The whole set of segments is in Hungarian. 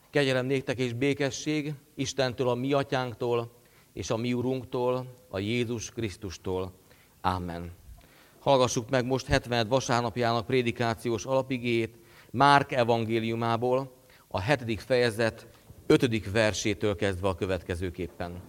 Kegyelem néktek és békesség Istentől, a mi atyánktól, és a mi Urunktól, a Jézus Krisztustól. Ámen. Hallgassuk meg most 70. vasárnapjának prédikációs alapigéjét Márk evangéliumából, a 7. fejezet 5. versétől kezdve a következőképpen.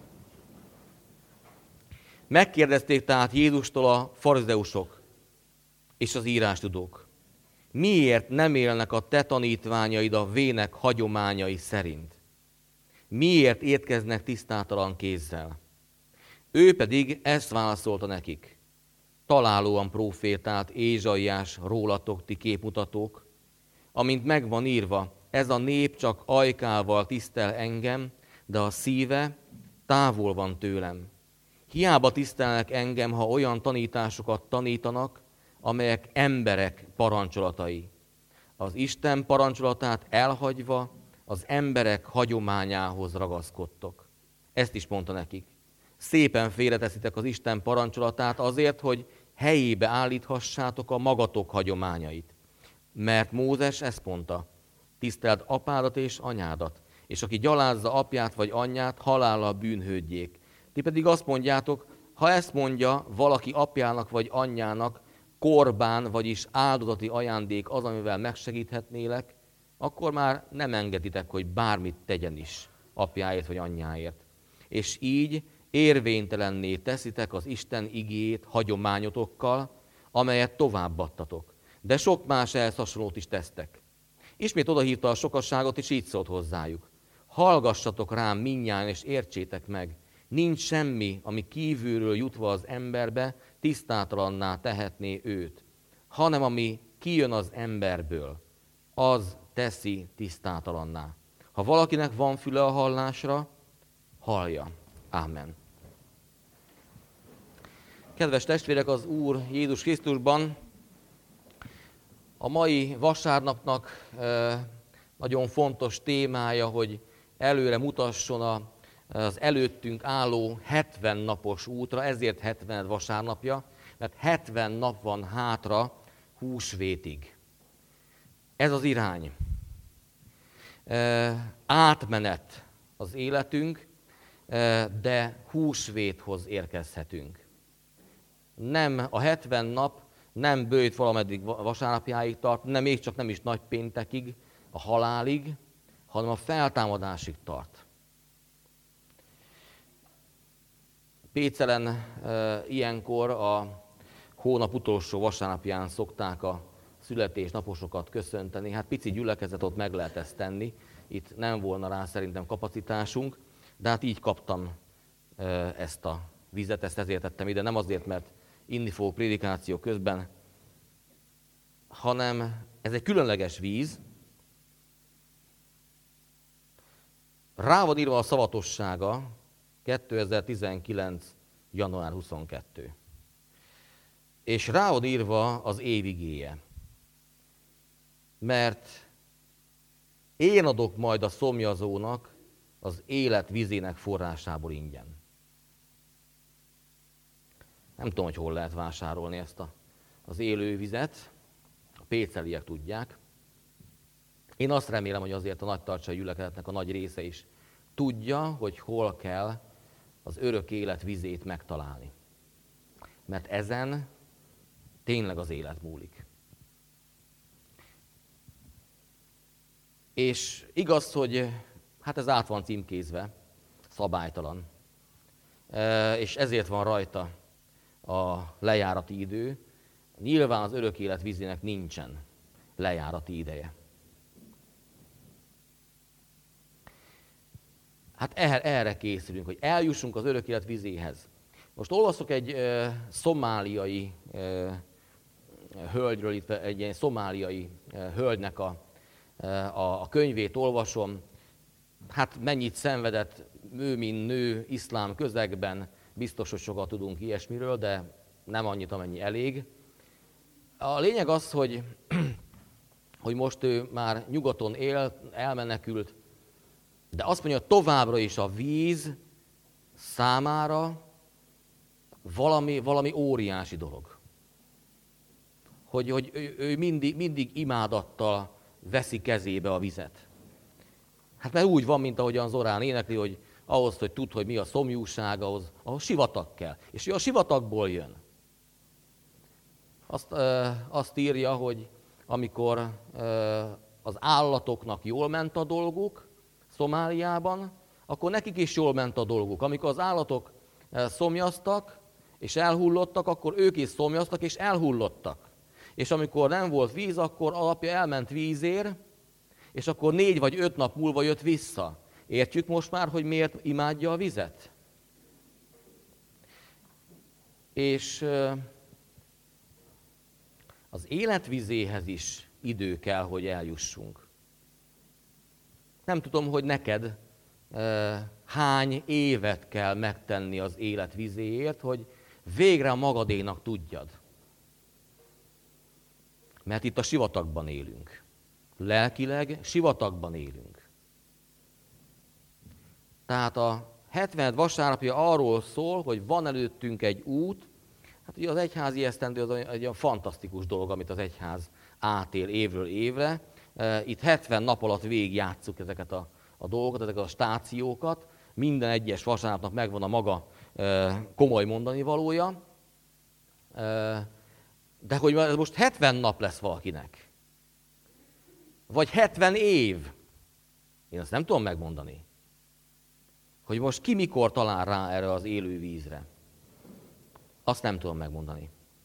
Megkérdezték tehát Jézustól a farizeusok és az írástudók: miért nem élnek a te tanítványaid a vének hagyományai szerint? Miért étkeznek tisztátalan kézzel? Ő pedig ezt válaszolta nekik: találóan prófétált Ézsaiás rólatok, ti képmutatók, amint megvan írva, ez a nép csak ajkával tisztel engem, de a szíve távol van tőlem. Hiába tisztelnek engem, ha olyan tanításokat tanítanak, amelyek emberek parancsolatai. Az Isten parancsolatát elhagyva az emberek hagyományához ragaszkodtok. Ezt is mondta nekik. Szépen félreteszitek az Isten parancsolatát azért, hogy helyébe állíthassátok a magatok hagyományait. Mert Mózes ezt mondta: tiszteld apádat és anyádat, és aki gyalázza apját vagy anyját, halállal bűnhődjék. Ti pedig azt mondjátok, ha ezt mondja valaki apjának vagy anyjának, korbán, vagyis áldozati ajándék az, amivel megsegíthetnélek, akkor már nem engeditek, hogy bármit tegyen is apjáért vagy anyjáért. És így érvénytelenné teszitek az Isten igéjét hagyományotokkal, amelyet továbbadtatok. De sok más ehhez hasonlót is tesztek. Ismét odahívta a sokasságot, és így szólt hozzájuk: hallgassatok rám mindnyájan, és értsétek meg, nincs semmi, ami kívülről jutva az emberbe, tisztátalanná tehetné őt, hanem ami kijön az emberből, az teszi tisztátalanná. Ha valakinek van füle a hallásra, hallja. Ámen. Kedves testvérek, az Úr Jézus Krisztusban a mai vasárnapnak nagyon fontos témája, hogy előre mutasson az előttünk álló 70 napos útra, ezért 70. vasárnapja, mert 70 nap van hátra húsvétig. Ez az irány. Átmenet az életünk, de húsvéthoz érkezhetünk. Nem a 70 nap nem bőjt valameddig vasárnapjáig tart, nem még csak nem is nagypéntekig, a halálig, hanem a feltámadásig tart. Pécelen ilyenkor a hónap utolsó vasárnapján szokták a születésnaposokat köszönteni. Hát pici gyülekezet, ott meg lehet ezt tenni. Itt nem volna rá szerintem kapacitásunk, de hát így kaptam ezt a vizet, ezt ezért tettem ide. Nem azért, mert inni fogok prédikáció közben, hanem ez egy különleges víz. Rá van írva a szavatossága, 2019. január 22. És rá van írva az év igéje. Mert én adok majd a szomjazónak az élet vizének forrásából ingyen. Nem tudom, hogy hol lehet vásárolni ezt az élő vizet. A péceliek tudják. Én azt remélem, hogy azért a nagytartsai gyülekezetnek a nagy része is tudja, hogy hol kell az örök élet vizét megtalálni. Mert ezen tényleg az élet múlik. És igaz, hogy hát ez át van címkézve, szabálytalan. És ezért van rajta a lejárati idő. Nyilván az örök élet vízének nincsen lejárati ideje. Hát erre készülünk, hogy eljussunk az örök élet vizéhez. Most olvasok egy szomáliai hölgyről, itt egy ilyen szomáliai hölgynek a könyvét olvasom. Hát mennyit szenvedett ő, mint nő, iszlám közegben, biztos, hogy sokat tudunk ilyesmiről, de nem annyit, amennyi elég. A lényeg az, hogy most ő már nyugaton él, elmenekült, de azt mondja, továbbra is a víz számára valami óriási dolog. Hogy ő mindig imádattal veszi kezébe a vizet. Hát mert úgy van, mint ahogyan Zorán énekli, hogy ahhoz, hogy tudd, hogy mi a szomjúság, ahhoz sivatag kell. És ő a sivatagból jön. Azt írja, hogy amikor az állatoknak jól ment a dolguk Szomáliában, akkor nekik is jól ment a dolguk. Amikor az állatok szomjaztak és elhullottak, akkor ők is szomjaztak és elhullottak. És amikor nem volt víz, akkor alapja elment vízért, és akkor 4 vagy 5 nap múlva jött vissza. Értjük most már, hogy miért imádja a vizet? És az életvizéhez is idő kell, hogy eljussunk. Nem tudom, hogy neked hány évet kell megtenni az életvizéért, hogy végre a magadénak tudjad. Mert itt a sivatagban élünk. Lelkileg sivatagban élünk. Tehát a 70 vasárnapja arról szól, hogy van előttünk egy út. Hát ugye az egyházi esztendő az egy olyan fantasztikus dolog, amit az egyház átél évről évre. Itt 70 nap alatt végigjátsszuk ezeket a dolgokat, ezeket a stációkat. Minden egyes vasárnapnak megvan a maga komoly mondani valója. De hogy most 70 nap lesz valakinek, vagy 70 év, én azt nem tudom megmondani, hogy most ki mikor talál rá erre az élő vízre. Azt nem tudom megmondani.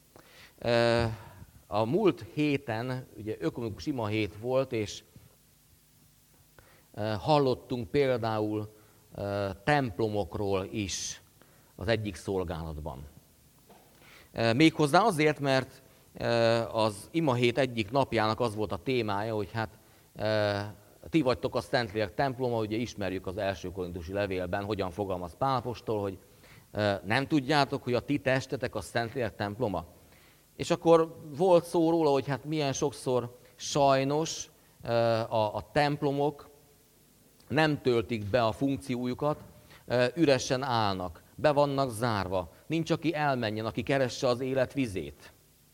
A múlt héten, ugye ökumenikus ima hét volt, és hallottunk például templomokról is az egyik szolgálatban. Méghozzá azért, mert az ima hét egyik napjának az volt a témája, hogy hát ti vagytok a Szentlélek temploma, ugye ismerjük az első korintusi levélben, hogyan fogalmaz Pál apostol, hogy nem tudjátok, hogy a ti testetek a Szentlélek temploma. És akkor volt szó róla, hogy hát milyen sokszor sajnos a templomok nem töltik be a funkciójukat, üresen állnak, be vannak zárva, nincs, aki elmenjen, aki keresse az élet vizét.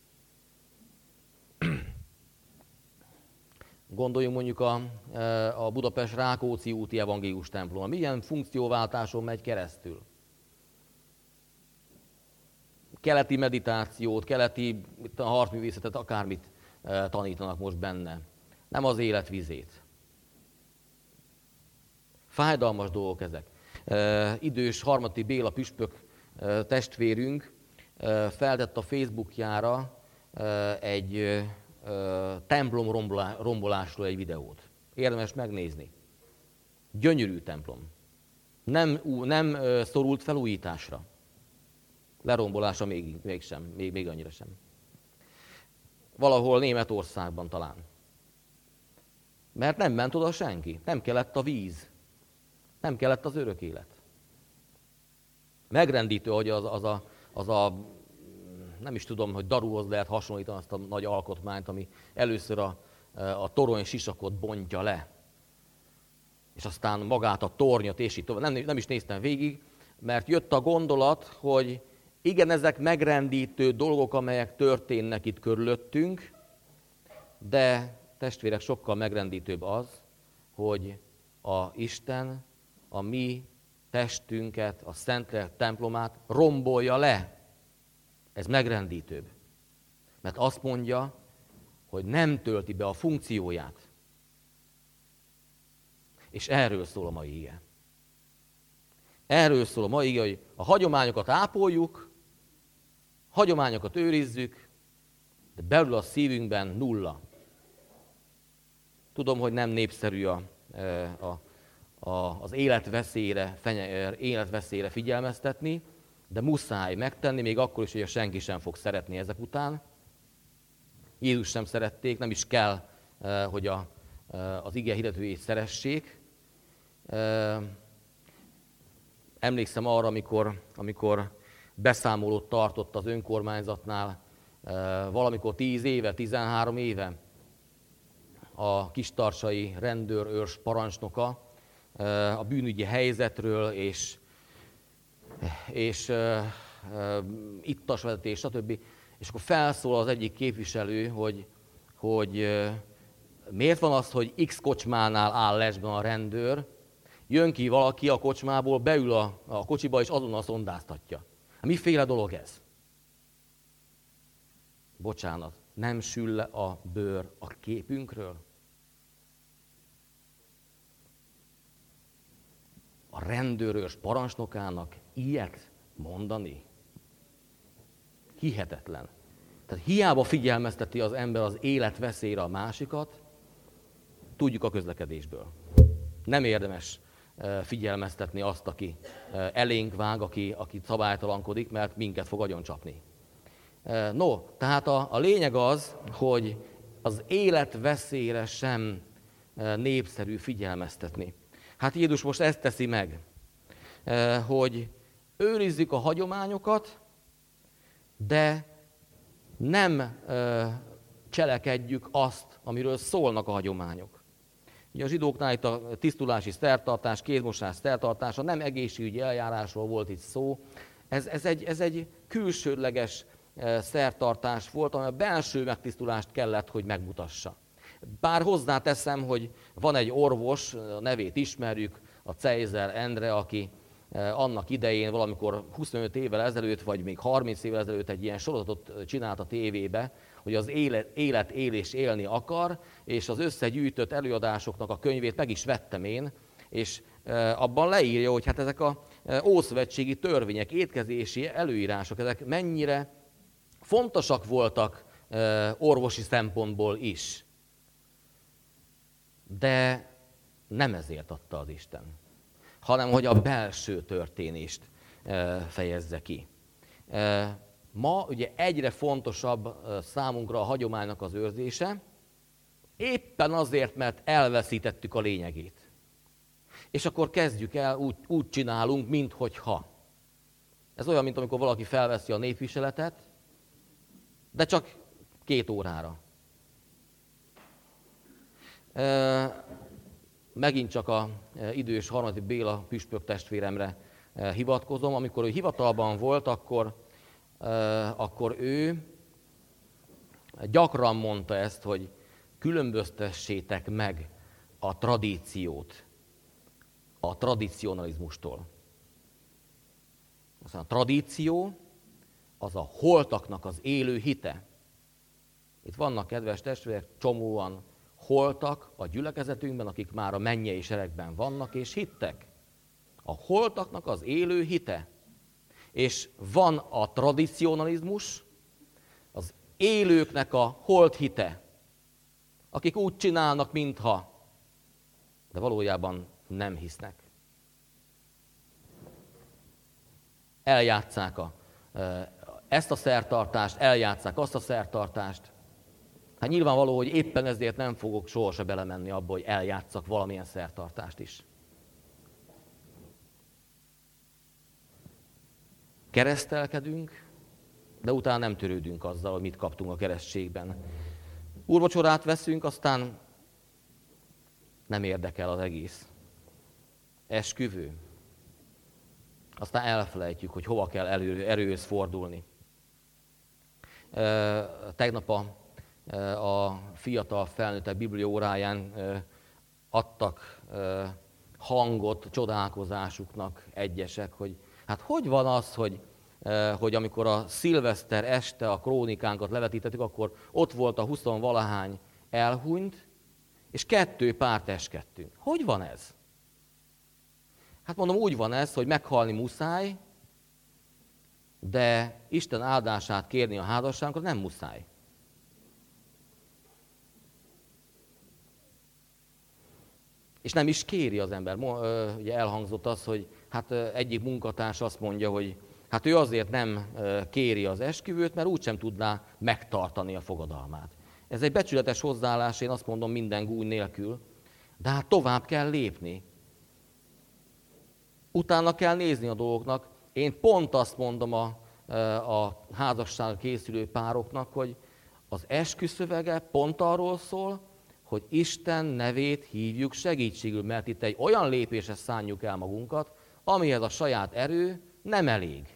Gondoljunk mondjuk a Budapest-Rákóczi úti evangélius temploma. Milyen funkcióváltáson megy keresztül? Keleti meditációt, keleti harcművészetet, akármit tanítanak most benne. Nem az élet vizét. Fájdalmas dolgok ezek. Idős Harmati Béla püspök testvérünk feltett a Facebookjára egy templom rombolásról egy videót. Érdemes megnézni. Gyönyörű templom. Nem szorult felújításra. Lerombolása mégsem, még annyira sem. Valahol Németországban talán. Mert nem ment oda senki. Nem kellett a víz. Nem kellett az örök élet. Megrendítő, hogy az a nem is tudom, hogy daruhoz lehet hasonlítani azt a nagy alkotmányt, ami először a torony sisakot bontja le. És aztán magát a tornyot, és így tovább. Nem is néztem végig, mert jött a gondolat, hogy igen, ezek megrendítő dolgok, amelyek történnek itt körülöttünk, de testvérek, sokkal megrendítőbb az, hogy a Isten a mi testünket, a Szentlélek templomát rombolja le. Ez megrendítőbb. Mert azt mondja, hogy nem tölti be a funkcióját. És erről szól a mai ige. Erről szól a mai ige, hogy a hagyományokat ápoljuk, hagyományokat őrizzük, de belül a szívünkben nulla. Tudom, hogy nem népszerű az életveszélyre figyelmeztetni, de muszáj megtenni, még akkor is, hogy senki sem fog szeretni ezek után. Jézus sem szerették, nem is kell, hogy az ige hirdetőjét szeressék. Emlékszem arra, amikor beszámolót tartott az önkormányzatnál, valamikor 10 éve, 13 éve a kistarsai rendőrőrs parancsnoka a bűnügyi helyzetről és ittasvezetés, stb. És akkor felszól az egyik képviselő, hogy miért van az, hogy X kocsmánál áll lesben a rendőr, jön ki valaki a kocsmából, beül a kocsiba, és azonnal szondáztatja. Miféle dolog ez? Bocsánat, nem sül le a bőr a képünkről? A rendőrös parancsnokának ilyet mondani? Hihetetlen. Tehát hiába figyelmezteti az ember az élet veszélyre a másikat, tudjuk a közlekedésből. Nem érdemes figyelmeztetni azt, aki elénk vág, aki szabálytalankodik, mert minket fog agyoncsapni. No, tehát a lényeg az, hogy az élet veszélyre sem népszerű figyelmeztetni. Hát Jézus most ezt teszi meg, hogy őrizzük a hagyományokat, de nem cselekedjük azt, amiről szólnak a hagyományok. Ugye a zsidóknál itt a tisztulási szertartás, kézmosás szertartása, nem egészségügyi eljárásról volt itt szó. Ez egy külsődleges szertartás volt, ami a belső megtisztulást kellett, hogy megmutassa. Bár hozzáteszem, hogy van egy orvos, a nevét ismerjük, a Cejzer Endre, aki annak idején valamikor 25 évvel ezelőtt, vagy még 30 évvel ezelőtt egy ilyen sorozatot csinált a tévébe, hogy az élet él és élni akar, és az összegyűjtött előadásoknak a könyvét meg is vettem én, és abban leírja, hogy hát ezek a ószövetségi törvények, étkezési előírások, ezek mennyire fontosak voltak orvosi szempontból is. De nem ezért adta az Isten, hanem hogy a belső történést fejezze ki. Ma ugye egyre fontosabb számunkra a hagyománynak az őrzése, éppen azért, mert elveszítettük a lényegét. És akkor kezdjük el, úgy csinálunk, minthogyha. Ez olyan, mint amikor valaki felveszi a népviseletet, de csak 2 órára. Megint csak a idős Harmati Béla püspök testvéremre hivatkozom. Amikor ő hivatalban volt, akkor ő gyakran mondta ezt, hogy különböztessétek meg a tradíciót a tradicionalizmustól. Aztán a tradíció az a holtaknak az élő hite. Itt vannak, kedves testvérek, csomóan holtak a gyülekezetünkben, akik már a mennyei seregben vannak és hittek. A holtaknak az élő hite. És van a tradicionalizmus, az élőknek a holt hite, akik úgy csinálnak, mintha, de valójában nem hisznek. Eljátsszák ezt a szertartást, eljátsszák azt a szertartást. Hát nyilvánvaló, hogy éppen ezért nem fogok sohasem belemenni abba, hogy eljátsszak valamilyen szertartást is. Keresztelkedünk, de utána nem törődünk azzal, hogy mit kaptunk a keresztségben. Úrvacsorát veszünk, aztán nem érdekel az egész. Esküvő. Aztán elfelejtjük, hogy hova kell erőhöz fordulni. Tegnap a fiatal felnőttek bibliaóráján adtak hangot csodálkozásuknak egyesek, hogy hát hogy van az, hogy amikor a szilveszter este a krónikánkat levetítettük, akkor ott volt a 20-valahány elhunyt, és 2 párt eskedtünk. Hogy van ez? Hát mondom, úgy van ez, hogy meghalni muszáj, de Isten áldását kérni a házasságunkra nem muszáj. És nem is kéri az ember. Ugye elhangzott az, hogy hát egyik munkatárs azt mondja, hogy hát ő azért nem kéri az esküvőt, mert úgysem tudná megtartani a fogadalmát. Ez egy becsületes hozzáállás, én azt mondom, minden gúny nélkül, de hát tovább kell lépni. Utána kell nézni a dolgoknak. Én pont azt mondom a házasságra készülő pároknak, hogy az esküszövege pont arról szól, hogy Isten nevét hívjuk segítségül, mert itt egy olyan lépésre szánjuk el magunkat, amihez a saját erő nem elég.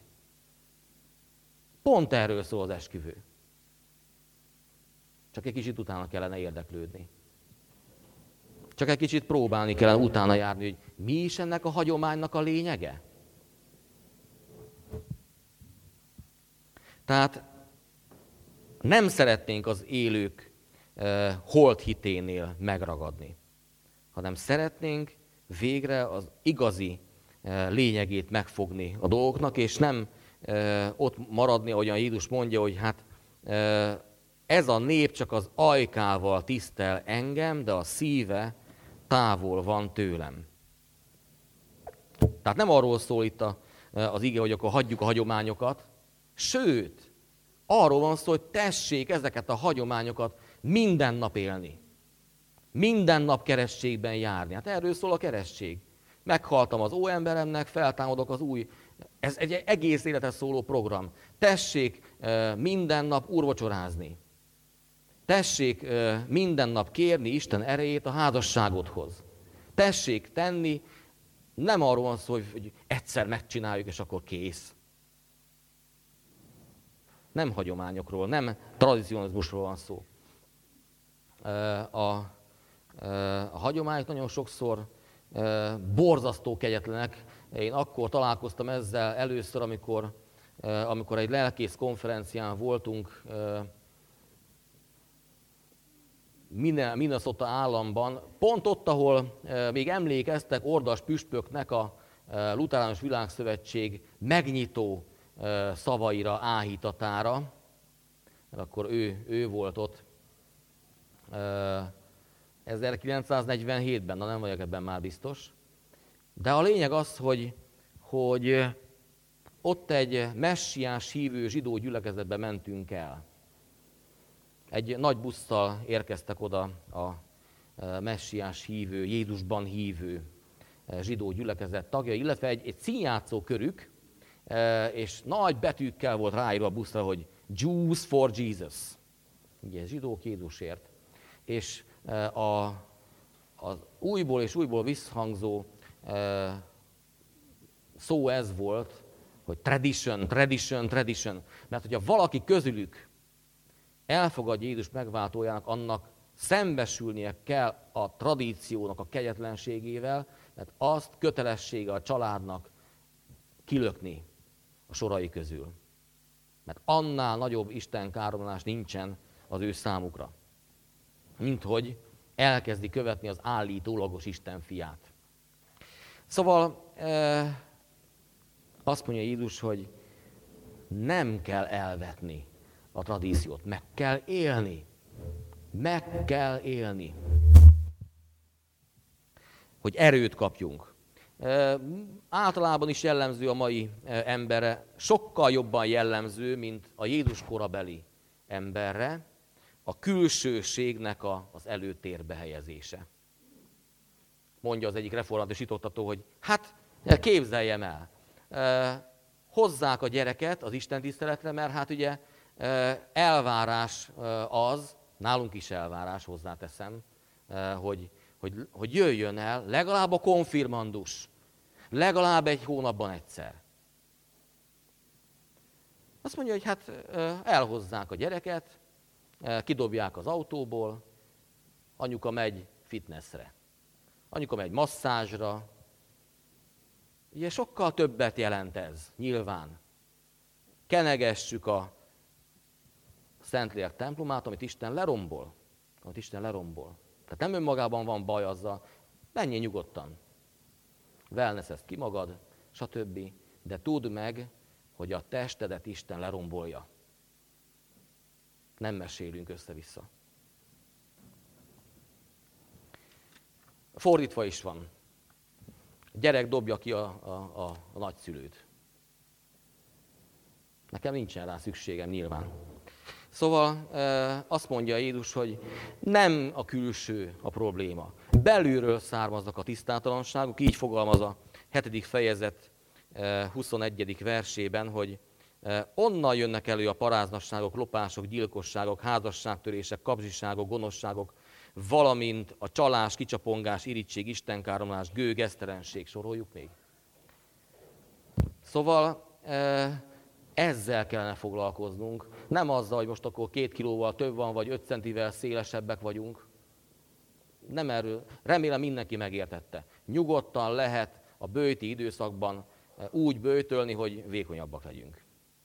Pont erről szól az esküvő. Csak egy kicsit utána kellene érdeklődni. Csak egy kicsit próbálni kellene utána járni, hogy mi is ennek a hagyománynak a lényege. Tehát nem szeretnénk az élők holdhiténél megragadni, hanem szeretnénk végre az igazi lényegét megfogni a dolgoknak, és nem ott maradni, ahogyan Jézus mondja, hogy hát ez a nép csak az ajkával tisztel engem, de a szíve távol van tőlem. Tehát nem arról szól itt az ige, hogy akkor hagyjuk a hagyományokat, sőt, arról van szó, hogy tessék ezeket a hagyományokat minden nap élni. Minden nap keresztségben járni. Hát erről szól a keresztség. Meghaltam az óemberemnek, feltámadok az új. Ez egy egész életet szóló program. Tessék minden nap úrvacsorázni. Tessék minden nap kérni Isten erejét a házasságodhoz. Tessék tenni, nem arról van szó, hogy egyszer megcsináljuk, és akkor kész. Nem hagyományokról, nem tradicionalizmusról van szó. A hagyományok nagyon sokszor borzasztó kegyetlenek. Én akkor találkoztam ezzel először, amikor egy lelkész konferencián voltunk Minnesota államban, pont ott, ahol még emlékeztek Ordas püspöknek a Lutheránus Világszövetség megnyitó szavaira, áhítatára, mert akkor ő volt ott 1947-ben, nem vagyok ebben már biztos. De a lényeg az, hogy ott egy messiás hívő zsidó gyülekezetbe mentünk el. Egy nagy busszal érkeztek oda a messiás hívő, Jézusban hívő zsidó gyülekezet tagjai, illetve egy színjátszó körük, és nagy betűkkel volt ráírva a buszra, hogy Jews for Jesus. Ugye, zsidók Jézusért. És az újból és újból visszhangzó szó ez volt, hogy tradition, tradition, tradition. Mert hogyha valaki közülük elfogadja Jézus megváltójának, annak szembesülnie kell a tradíciónak a kegyetlenségével, mert azt kötelessége a családnak kilökni a sorai közül. Mert annál nagyobb istenkáromlás nincsen az ő számukra, mint hogy elkezdi követni az állítólagos Isten fiát. Szóval azt mondja Jézus, hogy nem kell elvetni a tradíciót, meg kell élni. Meg kell élni. Hogy erőt kapjunk. Általában is jellemző a mai emberre, sokkal jobban jellemző, mint a Jézus korabeli emberre, a külsőségnek az előtérbe helyezése. Mondja az egyik református hitoktató, hogy hát képzeljem el, hozzák a gyereket az istentiszteletre, mert hát ugye elvárás az, nálunk is elvárás, hozzáteszem, hogy jöjjön el legalább a konfirmandus, legalább egy hónapban egyszer. Azt mondja, hogy hát elhozzák a gyereket, kidobják az autóból, anyuka megy fitnessre, anyuka megy masszázsra. Ugye sokkal többet jelent ez, nyilván. Kenegessük a Szentlélek templomát, amit Isten lerombol. Tehát nem önmagában van baj azzal, menjél nyugodtan. Wellness-ezd ki magad, stb. De tudd meg, hogy a testedet Isten lerombolja. Nem mesélünk össze-vissza. Fordítva is van. A gyerek dobja ki a nagyszülőt. Nekem nincsen rá szükségem nyilván. Szóval azt mondja Jézus, hogy nem a külső a probléma. Belülről származnak a tisztátalanságok, így fogalmaz a 7. fejezet 21. versében, hogy onnan jönnek elő a paráznasságok, lopások, gyilkosságok, házasságtörések, kapzsiságok, gonoszságok, valamint a csalás, kicsapongás, irigység, istenkáromlás, gőg, esztelenség, soroljuk még. Szóval ezzel kellene foglalkoznunk, nem azzal, hogy most akkor 2 kilóval több van, vagy 5 centivel szélesebbek vagyunk. Nem erről. Remélem mindenki megértette. Nyugodtan lehet a böjti időszakban úgy böjtölni, hogy vékonyabbak legyünk.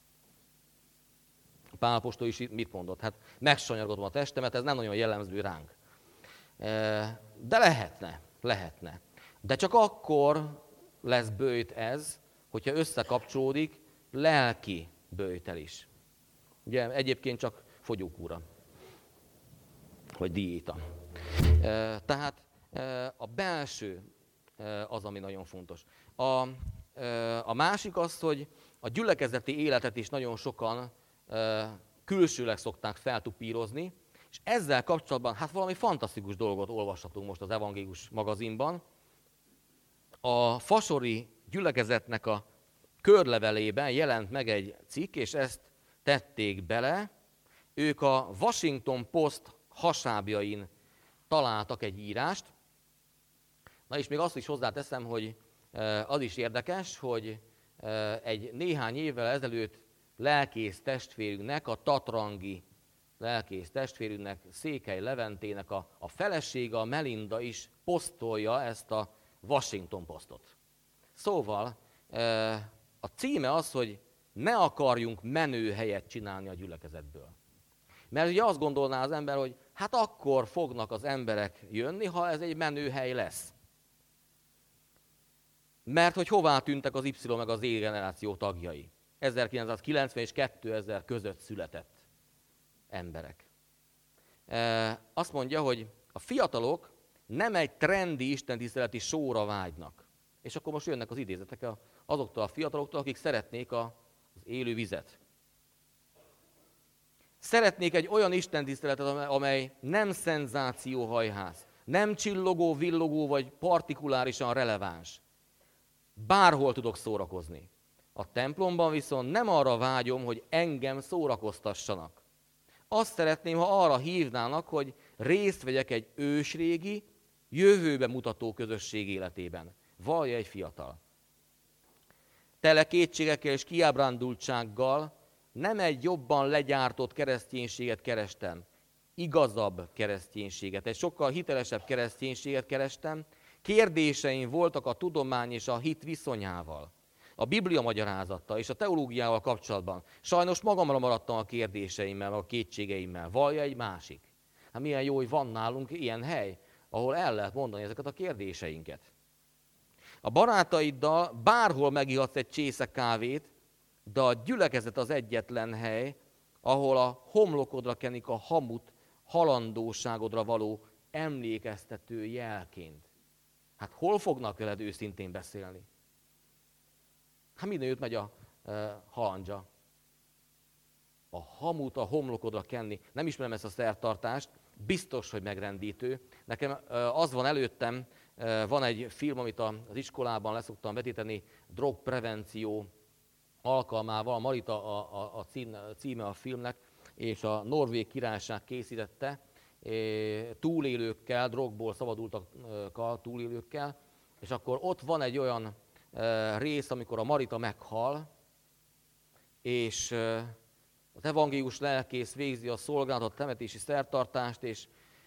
Pál apostol is mit mondott? Hát megsanyargatom a testemet, ez nem nagyon jellemző ránk. De lehetne. De csak akkor lesz böjt ez, hogyha összekapcsolódik lelki böjtel is. Ugye egyébként csak fogyókúra, vagy diéta. Tehát a belső az, ami nagyon fontos. A másik az, hogy a gyülekezeti életet is nagyon sokan külsőleg szokták feltupírozni, és ezzel kapcsolatban hát valami fantasztikus dolgot olvashatunk most az Evangélius magazinban. A fasori gyülekezetnek a körlevelében jelent meg egy cikk, és ezt tették bele. Ők a Washington Post hasábjain találtak egy írást. Na és még azt is hozzáteszem, hogy az is érdekes, hogy egy néhány évvel ezelőtt lelkész testvérünknek, a tatrangi lelkész testvérünknek, Székely Leventének a felesége, a Melinda is posztolja ezt a Washington Postot. Szóval a címe az, hogy ne akarjunk menő helyet csinálni a gyülekezetből. Mert ugye azt gondolná az ember, hogy hát akkor fognak az emberek jönni, ha ez egy menő hely lesz. Mert hogy hová tűntek az Y meg az Z generáció tagjai? 1990 és 2000 között született emberek. Azt mondja, hogy a fiatalok nem egy trendi istentiszteleti sóra vágynak. És akkor most jönnek az idézetek azoktól a fiataloktól, akik szeretnék az élő vizet. Szeretnék egy olyan istentiszteletet, amely nem szenzációhajház, nem csillogó, villogó vagy partikulárisan releváns. Bárhol tudok szórakozni. A templomban viszont nem arra vágyom, hogy engem szórakoztassanak. Azt szeretném, ha arra hívnának, hogy részt vegyek egy ősrégi, jövőbe mutató közösség életében. Vallja egy fiatal. Tele kétségekkel és kiábrándultsággal nem egy jobban legyártott kereszténységet kerestem, igazabb kereszténységet, egy sokkal hitelesebb kereszténységet kerestem. Kérdéseim voltak a tudomány és a hit viszonyával, a Biblia magyarázattal és a teológiával kapcsolatban. Sajnos magamra maradtam a kérdéseimmel, a kétségeimmel. Vallja egy másik. Hát milyen jó, hogy van nálunk ilyen hely, ahol el lehet mondani ezeket a kérdéseinket. A barátaiddal bárhol megihatsz egy csésze kávét, de a gyülekezet az egyetlen hely, ahol a homlokodra kenik a hamut halandóságodra való emlékeztető jelként. Hát hol fognak veled őszintén beszélni? Hát mindenütt megy a halandzsa. A hamut a homlokodra kenni. Nem ismerem ezt a szertartást, biztos, hogy megrendítő. Nekem az van előttem, van egy film, amit az iskolában leszoktam vetíteni, drogprevenció alkalmával. Marita a címe a filmnek, és a Norvég Királyság készítette, túlélőkkel, drogból szabadultakkal, túlélőkkel, és akkor ott van egy olyan rész, amikor a Marita meghal, és az evangélius lelkész végzi a szolgálatot, temetési szertartást, és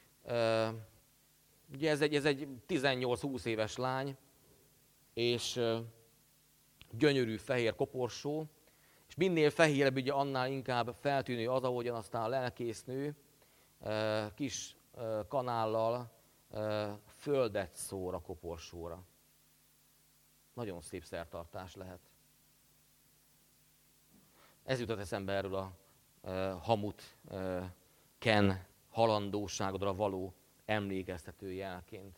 ugye ez egy 18-20 éves lány, és gyönyörű fehér koporsó, és minél fehérebb, ugye annál inkább feltűnő az, ahogyan aztán a lelkésznő kis kanállal földet szór a koporsóra. Nagyon szép szertartás lehet. Ez jutott eszembe erről a hamut ken halandóságodra való emlékeztető jelként.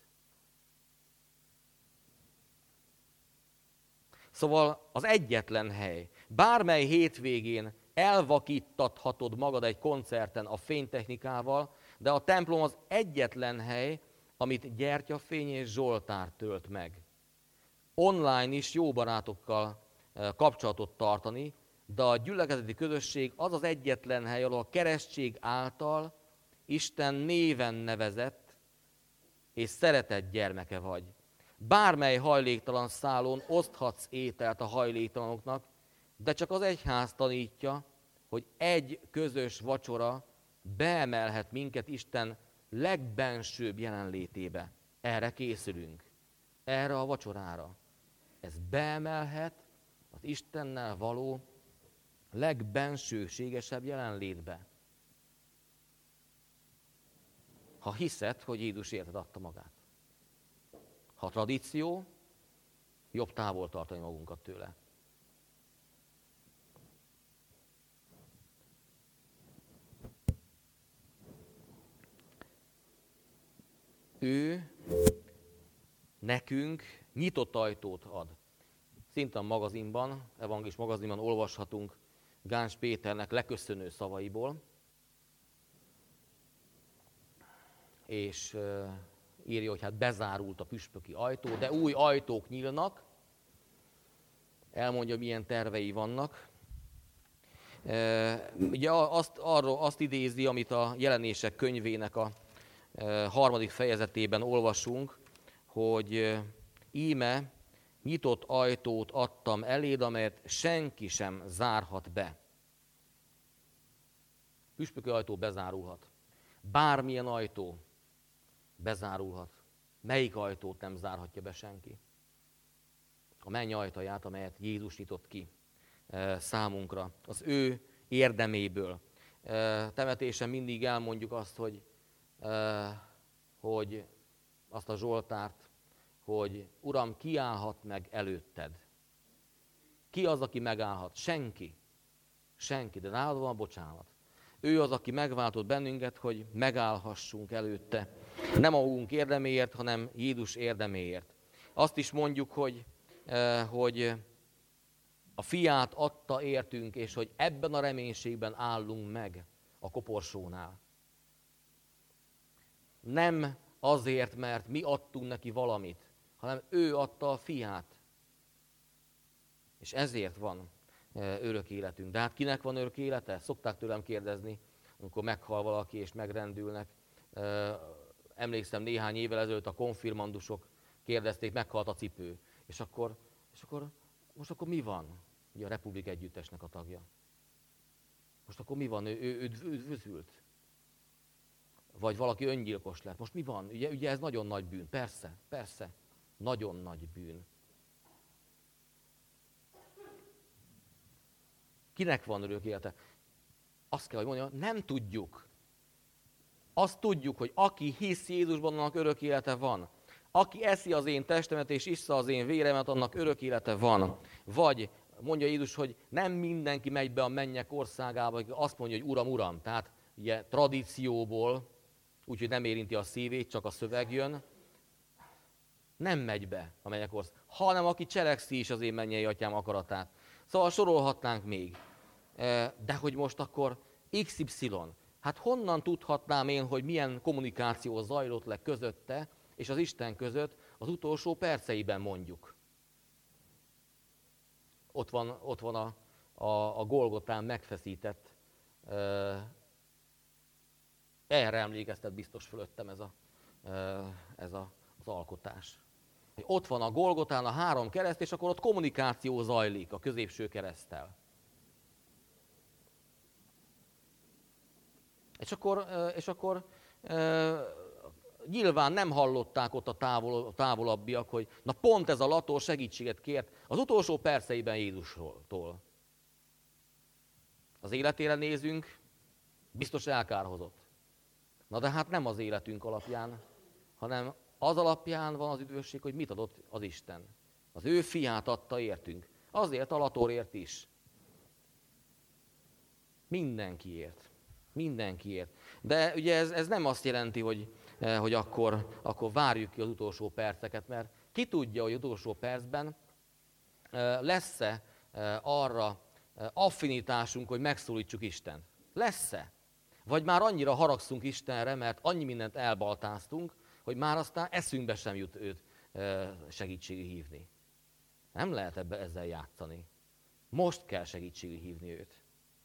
Szóval az egyetlen hely. Bármely hétvégén elvakítathatod magad egy koncerten a fénytechnikával, de a templom az egyetlen hely, amit gyertyafény és zsoltár tölt meg. Online is jó barátokkal kapcsolatot tartani, de a gyülekezeti közösség az az egyetlen hely, ahol a keresztség által Isten néven nevezett és szeretett gyermeke vagy. Bármely hajléktalan szálon oszthatsz ételt a hajléktalanoknak, de csak az egyház tanítja, hogy egy közös vacsora beemelhet minket Isten legbensőbb jelenlétébe. Erre készülünk. Erre a vacsorára. Ez beemelhet az Istennel való legbensőségesebb jelenlétbe. Ha hiszed, hogy Jézus érted adta magát. Ha tradíció, jobb távol tartani magunkat tőle. Ő nekünk nyitott ajtót ad. Szintén magazinban, evangélius magazinban olvashatunk Gáns Péternek leköszönő szavaiból, és írja, hogy hát bezárult a püspöki ajtó, de új ajtók nyílnak, elmondja, milyen tervei vannak. Ugye azt idézi, amit a Jelenések könyvének a 3. fejezetében olvasunk, hogy íme nyitott ajtót adtam eléd, amelyet senki sem zárhat be. Püspöki ajtó bezárulhat. Bármilyen ajtó bezárulhat. Melyik ajtót nem zárhatja be senki? A menny ajtaját, amelyet Jézus nyitott ki számunkra. Az ő érdeméből. Temetésen mindig elmondjuk azt, hogy azt a Zsoltárt, hogy Uram, ki állhat meg előtted? Ki az, aki megállhat? Senki. Senki, de nálad van a bocsánat. Ő az, aki megváltott bennünket, hogy megállhassunk előtte. Nem a magunk érdeméért, hanem Jézus érdeméért. Azt is mondjuk, hogy a fiát adta értünk, és hogy ebben a reménységben állunk meg a koporsónál. Nem azért, mert mi adtunk neki valamit, hanem ő adta a fiát. És ezért van örök életünk. De hát kinek van örök élete? Szokták tőlem kérdezni, amikor meghal valaki és megrendülnek. Emlékszem, néhány évvel ezelőtt a konfirmandusok kérdezték, meghalt a cipő. És akkor most akkor mi van? Ugye a Republik Együttesnek a tagja. Most akkor mi van? Ő üdvözült. Vagy valaki öngyilkos lett. Most mi van? Ugye ez nagyon nagy bűn. Persze. Nagyon nagy bűn. Kinek van örök élete? Azt kell, hogy mondjam, nem tudjuk. Azt tudjuk, hogy aki hisz Jézusban, annak örök élete van. Aki eszi az én testemet és issza az én véremet, annak örök élete van. Vagy mondja Jézus, hogy nem mindenki megy be a mennyek országába, azt mondja, hogy Uram, Uram. Tehát ugye tradícióból, úgyhogy nem érinti a szívét, csak a szöveg jön, nem megy be a mennyek országába, hanem aki cselekszi is az én mennyei atyám akaratát. Szóval sorolhatnánk még. De hogy most akkor XY, hát honnan tudhatnám én, hogy milyen kommunikáció zajlott le közötte és az Isten között az utolsó perceiben mondjuk. Ott van a Golgotán megfeszített, erre emlékeztet biztos fölöttem ez az alkotás. Ott van a Golgotán a 3 kereszt, és akkor ott kommunikáció zajlik a középső kereszttel. És akkor nyilván nem hallották ott a távolabbiak, hogy na pont ez a lator segítséget kért az utolsó perceiben Jézustól. Az életére nézünk, biztos elkárhozott. Na de hát nem az életünk alapján, hanem az alapján van az üdvösség, hogy mit adott az Isten. Az ő fiát adta értünk. Azért a latorért is. Mindenkiért. De ugye ez nem azt jelenti, hogy akkor várjuk ki az utolsó perceket, mert ki tudja, hogy az utolsó percben lesz-e arra affinitásunk, hogy megszólítsuk Istent. Lesz-e? Vagy már annyira haragszunk Istenre, mert annyi mindent elbaltáztunk, hogy már aztán eszünkbe sem jut őt segítségül hívni. Nem lehet ezzel játszani. Most kell segítségül hívni őt.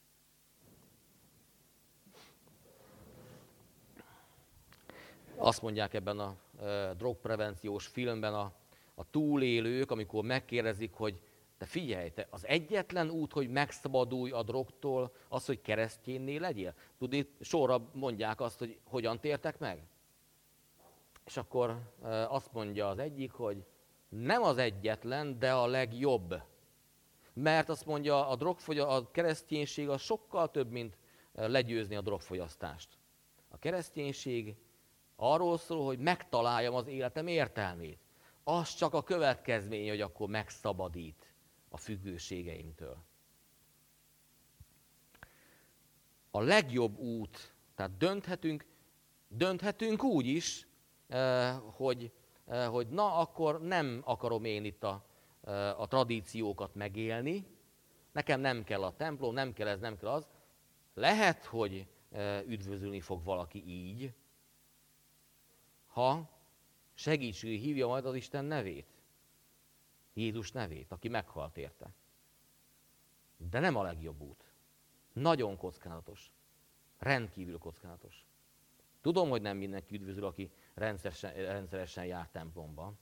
Azt mondják ebben a drogprevenciós filmben a túlélők, amikor megkérdezik, hogy de figyelj, te az egyetlen út, hogy megszabadulj a drogtól, az, hogy keresztjénné legyél. Tudni, sorra mondják azt, hogy hogyan tértek meg. És akkor azt mondja az egyik, hogy nem az egyetlen, de a legjobb. Mert azt mondja, a kereszténység az sokkal több, mint legyőzni a drogfogyasztást. A kereszténység arról szól, hogy megtaláljam az életem értelmét. Az csak a következmény, hogy akkor megszabadít a függőségeimtől. A legjobb út, tehát dönthetünk úgy is, hogy na, akkor nem akarom én itt a tradíciókat megélni, nekem nem kell a templom, nem kell ez, nem kell az. Lehet, hogy üdvözölni fog valaki így, ha segítségül hívja majd az Isten nevét, Jézus nevét, aki meghalt érte. De nem a legjobb út. Nagyon kockázatos. Rendkívül kockázatos. Tudom, hogy nem mindenki üdvözül, aki rendszeresen jár templomba.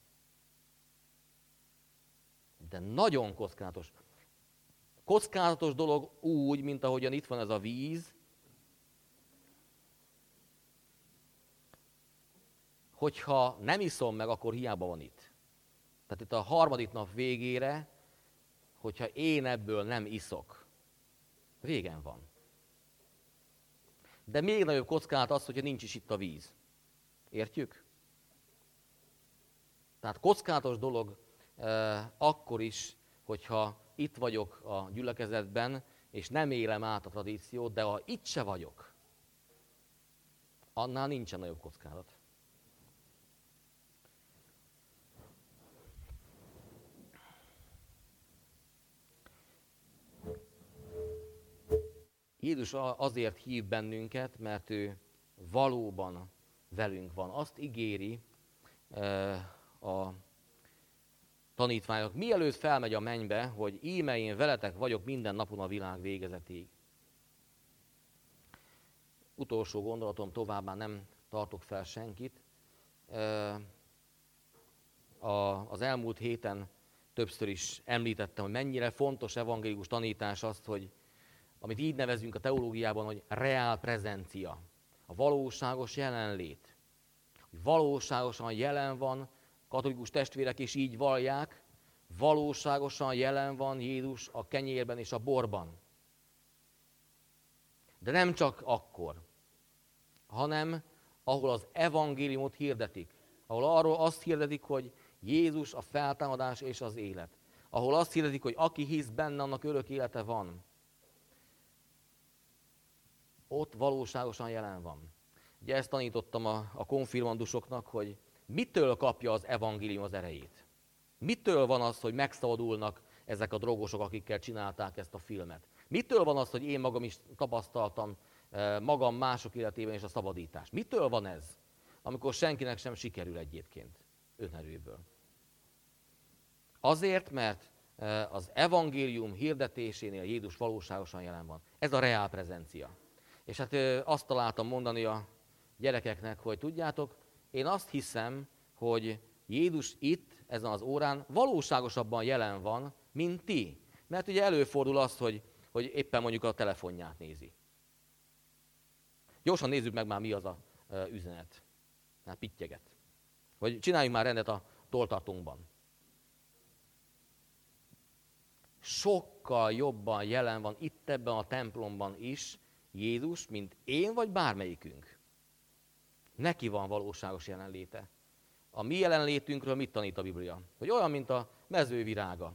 De nagyon kockázatos. Kockázatos dolog úgy, mint ahogyan itt van ez a víz, hogyha nem iszom meg, akkor hiába van itt. Tehát itt a harmadik nap végére, hogyha én ebből nem iszok, végen van. De még nagyobb kockázat az, hogyha nincs is itt a víz. Értjük? Tehát kockázatos dolog akkor is, hogyha itt vagyok a gyülekezetben, és nem élem át a tradíciót, de ha itt se vagyok, annál nincsen nagyobb kockázat. Jézus azért hív bennünket, mert ő valóban velünk van. Azt ígéri a tanítványok, mielőtt felmegy a mennybe, hogy íme én veletek vagyok minden napon a világ végezetéig. Utolsó gondolatom, továbbá nem tartok fel senkit. Az elmúlt héten többször is említettem, hogy mennyire fontos evangélikus tanítás azt, hogy amit így nevezünk a teológiában, hogy reál prezencia, a valóságos jelenlét. Hogy valóságosan jelen van, katolikus testvérek is így vallják, valóságosan jelen van Jézus a kenyérben és a borban. De nem csak akkor, hanem ahol az evangéliumot hirdetik, ahol arról azt hirdetik, hogy Jézus a feltámadás és az élet. Ahol azt hirdetik, hogy aki hisz benne, annak örök élete van. Ott valóságosan jelen van. Ugye ezt tanítottam a konfirmandusoknak, hogy mitől kapja az evangélium az erejét. Mitől van az, hogy megszabadulnak ezek a drogosok, akikkel csinálták ezt a filmet. Mitől van az, hogy én magam is tapasztaltam magam mások életében is a szabadítást. Mitől van ez, amikor senkinek sem sikerül egyébként önerőből? Azért, mert az evangélium hirdetésénél Jézus valóságosan jelen van. Ez a reál prezencia. És hát azt találtam mondani a gyerekeknek, hogy tudjátok, én azt hiszem, hogy Jézus itt, ezen az órán valóságosabban jelen van, mint ti. Mert ugye előfordul az, hogy éppen mondjuk a telefonját nézi. Gyorsan nézzük meg már, mi az a üzenet. Hát pittyeget. Vagy csináljunk már rendet a tolltartónkban. Sokkal jobban jelen van itt ebben a templomban is Jézus, mint én vagy bármelyikünk. Neki van valóságos jelenléte. A mi jelenlétünkről mit tanít a Biblia? Hogy olyan, mint a mező virága.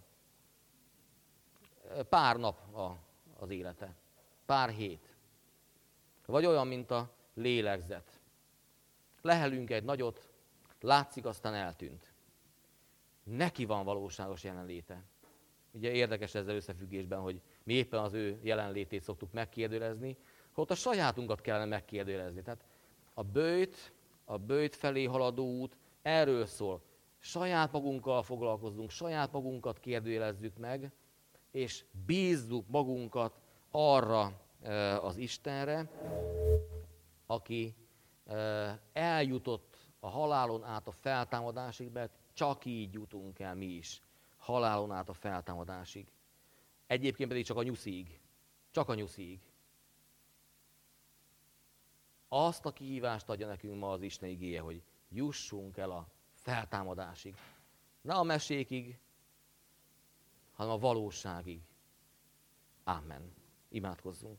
Pár nap az élete. Pár hét. Vagy olyan, mint a lélegzet. Lehelünk egy nagyot, látszik, aztán eltűnt. Neki van valóságos jelenléte. Ugye érdekes ezzel összefüggésben, hogy mi éppen az ő jelenlétét szoktuk megkérdőjelezni, holott a sajátunkat kellene megkérdőjelezni. Tehát a böjt felé haladó út erről szól. Saját magunkkal foglalkozzunk, saját magunkat kérdőjelezzük meg, és bízzuk magunkat arra az Istenre, aki eljutott a halálon át a feltámadásig, mert csak így jutunk el mi is, halálon át a feltámadásig. Egyébként pedig csak a nyuszig. Csak a nyuszig. Azt a kihívást adja nekünk ma az Isten igéje, hogy jussunk el a feltámadásig. Ne a mesékig, hanem a valóságig. Ámen. Imádkozzunk.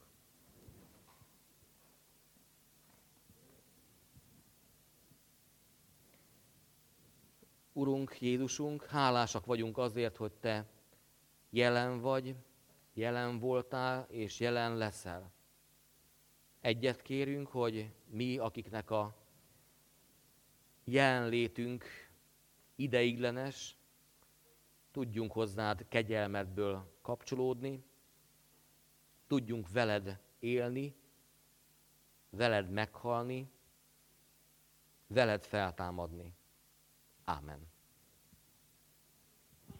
Urunk, Jézusunk, hálásak vagyunk azért, hogy Te jelen vagy, jelen voltál és jelen leszel. Egyet kérünk, hogy mi, akiknek a jelenlétünk ideiglenes, tudjunk hozzád kegyelmedből kapcsolódni, tudjunk veled élni, veled meghalni, veled feltámadni. Ámen.